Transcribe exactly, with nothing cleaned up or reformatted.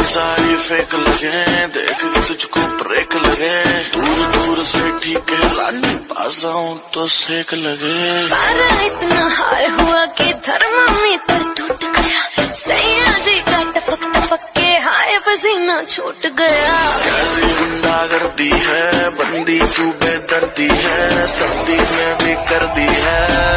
सारी फेक लगे, देख के तुझको ब्रेक लगे, दूर दूर से ठीक है रानी, पास आऊं तो सेक लगे। पारा इतना हाय हुआ कि थर्मामीटर टूट गया, सैया जी का टपक टपक के हाय पसीना छूट गया। कैसी गुंडा करती है बंदी तू बेदर्दी है, सर्दी में भी कर दी है।